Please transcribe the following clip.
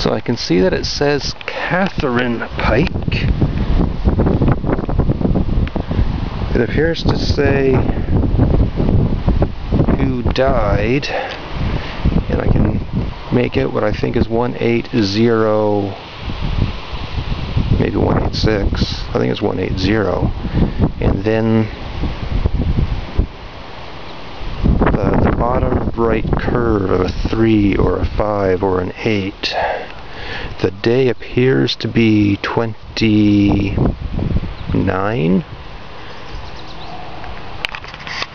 So I can see that it says Catherine Pike. It appears to say who died, and I can make out what I think is 180, maybe 186. I think it's 180. And then the bottom right curve of a 3 or a 5 or an 8. The day appears to be 29.